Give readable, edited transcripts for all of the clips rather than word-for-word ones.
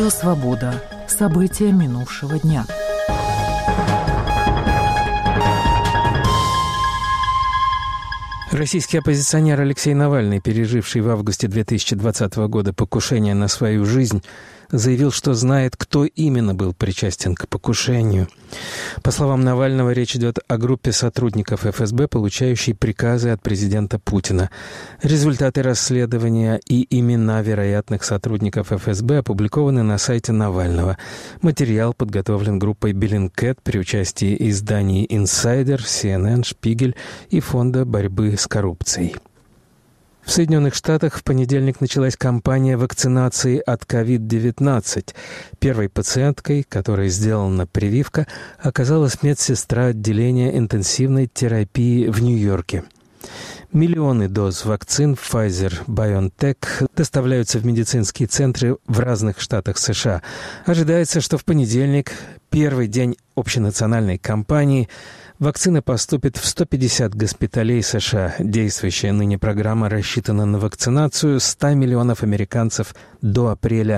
Радио «Свобода». События минувшего дня. Российский оппозиционер Алексей Навальный, переживший в августе 2020 года покушение на свою жизнь, заявил, что знает, кто именно был причастен к покушению. По словам Навального, речь идет о группе сотрудников ФСБ, получающей приказы от президента Путина. Результаты расследования и имена вероятных сотрудников ФСБ опубликованы на сайте Навального. Материал подготовлен группой Bellingcat при участии изданий «Инсайдер», CNN, «Шпигель» и Фонда борьбы с коррупцией. В Соединенных Штатах в понедельник началась кампания вакцинации от COVID-19. Первой пациенткой, которой сделана прививка, оказалась медсестра отделения интенсивной терапии в Нью-Йорке. Миллионы доз вакцин Pfizer-BioNTech доставляются в медицинские центры в разных штатах США. Ожидается, что в понедельник, первый день общенациональной кампании, вакцина поступит в 150 госпиталей США. Действующая ныне программа рассчитана на вакцинацию 100 миллионов американцев до апреля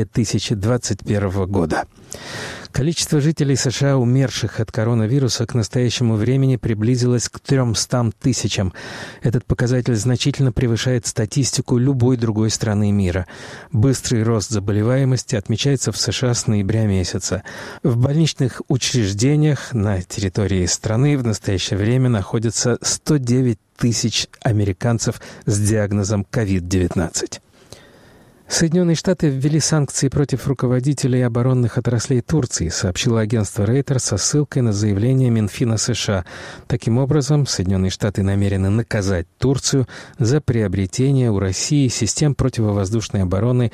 2021 года. Количество жителей США, умерших от коронавируса, к настоящему времени приблизилось к 300 тысячам. Этот показатель значительно превышает статистику любой другой страны мира. Быстрый рост заболеваемости отмечается в США с ноября месяца. В больничных учреждениях на территории страны в настоящее время находятся 109 тысяч американцев с диагнозом COVID-19. Соединенные Штаты ввели санкции против руководителей оборонных отраслей Турции, сообщило агентство Reuters со ссылкой на заявление Минфина США. Таким образом, Соединенные Штаты намерены наказать Турцию за приобретение у России систем противовоздушной обороны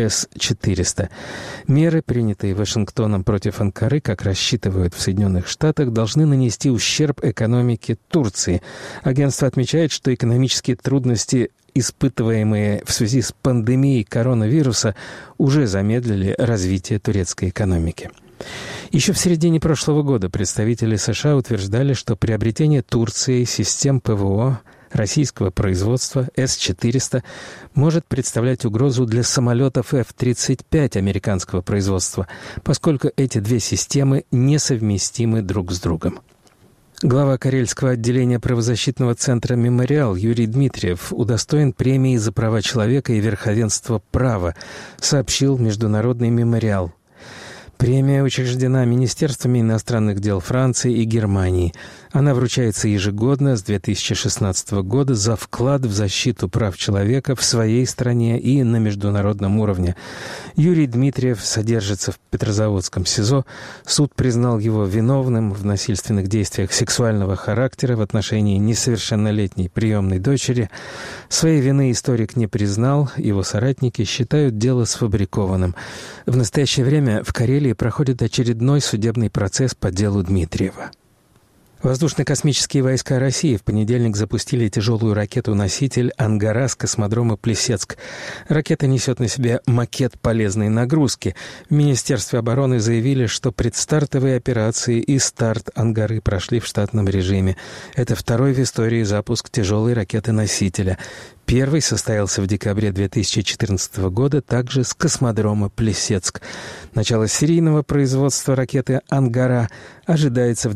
С-400. Меры, принятые Вашингтоном против Анкары, как рассчитывают в Соединенных Штатах, должны нанести ущерб экономике Турции. Агентство отмечает, что экономические трудности, испытываемые в связи с пандемией коронавируса, уже замедлили развитие турецкой экономики. Еще в середине прошлого года представители США утверждали, что приобретение Турцией систем ПВО российского производства С-400 может представлять угрозу для самолетов F-35 американского производства, поскольку эти две системы несовместимы друг с другом. Глава Карельского отделения правозащитного центра «Мемориал» Юрий Дмитриев удостоен премии за права человека и верховенство права, сообщил Международный мемориал. Премия учреждена Министерствами иностранных дел Франции и Германии. Она вручается ежегодно с 2016 года за вклад в защиту прав человека в своей стране и на международном уровне. Юрий Дмитриев содержится в Петрозаводском СИЗО. Суд признал его виновным в насильственных действиях сексуального характера в отношении несовершеннолетней приемной дочери. Своей вины историк не признал, его соратники считают дело сфабрикованным. В настоящее время в Карелии проходит очередной судебный процесс по делу Дмитриева. Воздушно-космические войска России в понедельник запустили тяжелую ракету-носитель «Ангара» с космодрома Плесецк. Ракета несет на себе макет полезной нагрузки. В Министерстве обороны заявили, что предстартовые операции и старт «Ангары» прошли в штатном режиме. Это второй в истории запуск тяжелой ракеты-носителя. Первый состоялся в декабре 2014 года, также с космодрома Плесецк. Начало серийного производства ракеты «Ангара» ожидается в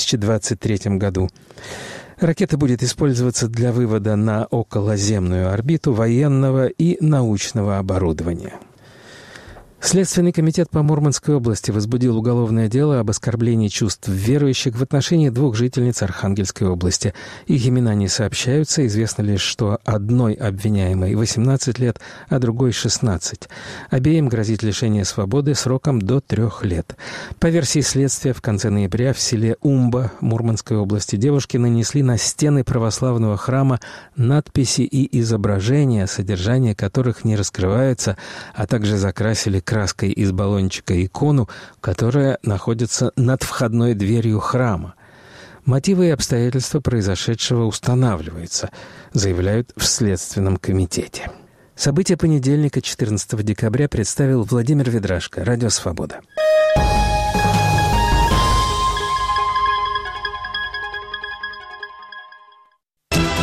2023 году. Ракета будет использоваться для вывода на околоземную орбиту военного и научного оборудования. Следственный комитет по Мурманской области возбудил уголовное дело об оскорблении чувств верующих в отношении двух жительниц Архангельской области. Их имена не сообщаются. Известно лишь, что одной обвиняемой 18 лет, а другой 16. Обеим грозит лишение свободы сроком до 3 лет. По версии следствия, в конце ноября в селе Умба Мурманской области девушки нанесли на стены православного храма надписи и изображения, содержание которых не раскрывается, а также закрасили краской из баллончика икону, которая находится над входной дверью храма. Мотивы и обстоятельства произошедшего устанавливаются, заявляют в Следственном комитете. События понедельника, 14 декабря, представил Владимир Ведрашко, Радио «Свобода».